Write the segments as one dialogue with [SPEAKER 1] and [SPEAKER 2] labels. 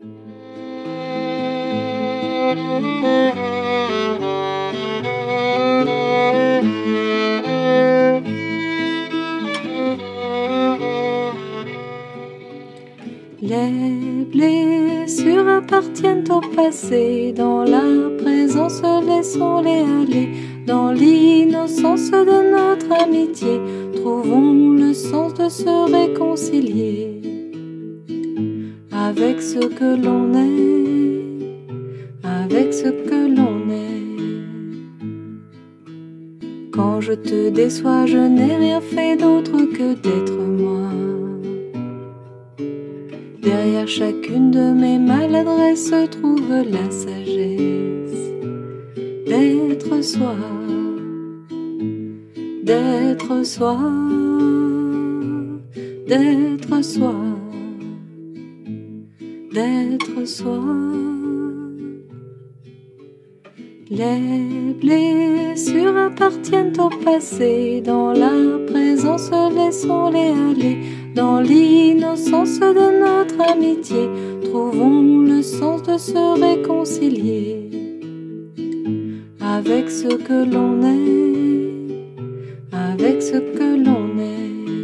[SPEAKER 1] Les blessures appartiennent au passé. Dans la présence, laissons-les aller. Dans l'innocence de notre amitié, trouvons le sens de se réconcilier avec ce que l'on est, avec ce que l'on est. Quand je te déçois, je n'ai rien fait d'autre que d'être moi. Derrière chacune de mes maladresses se trouve la sagesse d'être soi, d'être soi, d'être soi, d'être soi. Les blessures appartiennent au passé. Dans la présence, laissons-les aller. Dans l'innocence de notre amitié, trouvons le sens de se réconcilier avec ce que l'on est, avec ce que l'on est.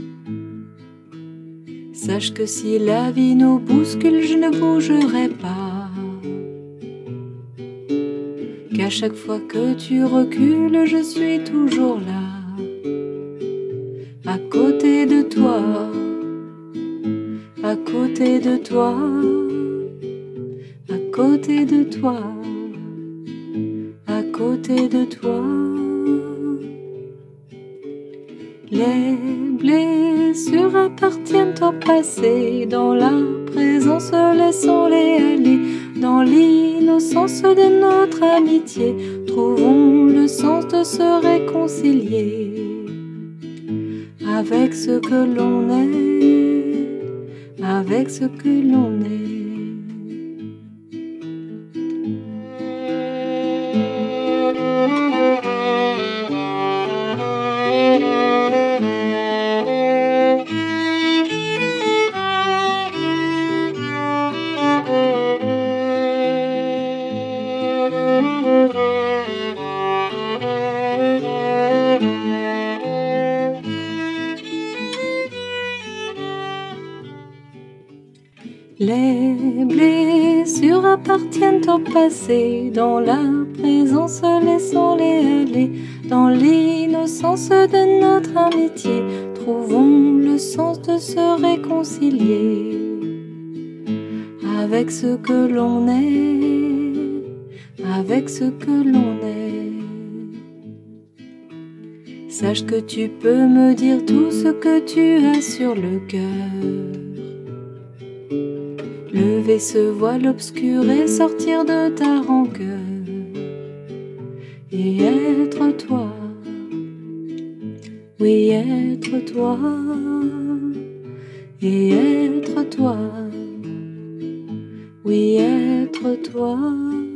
[SPEAKER 1] Sache que si la vie nous bouscule, je ne bougerai pas. Qu'à chaque fois que tu recules, je suis toujours là, à côté de toi, à côté de toi, à côté de toi, à côté de toi. Les blessures appartiennent au passé. Dans la présence, laissons-les aller. Dans l'innocence de notre amitié, trouvons le sens de se réconcilier avec ce que l'on est, avec ce que l'on est. Les blessures appartiennent au passé. Dans la présence, laissons-les aller. Dans l'innocence de notre amitié, trouvons le sens de se réconcilier avec ce que l'on est, avec ce que l'on est. Sache que tu peux me dire tout ce que tu as sur le cœur. Lever ce voile obscur et sortir de ta rancœur et être toi, oui être toi, et être toi, oui être toi.